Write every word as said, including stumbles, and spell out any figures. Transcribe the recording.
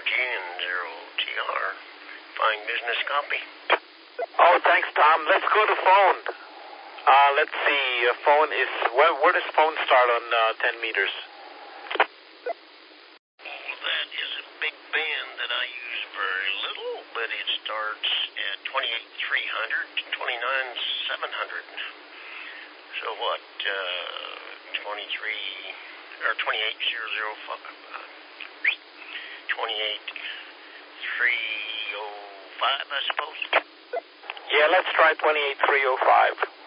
G and zero T R. Fine business copy. Oh, thanks, Tom. Let's go to phone. Uh, let's see. Uh, phone is where, where does phone start on uh, ten meters? Well, that is a big band that I use very little, but it starts at twenty-eight three hundred to twenty-nine seven hundred. So what? Uh, twenty-three or twenty-eight thousand five. Uh, twenty-eight three oh five, I suppose. Yeah, let's try twenty-eight three oh five.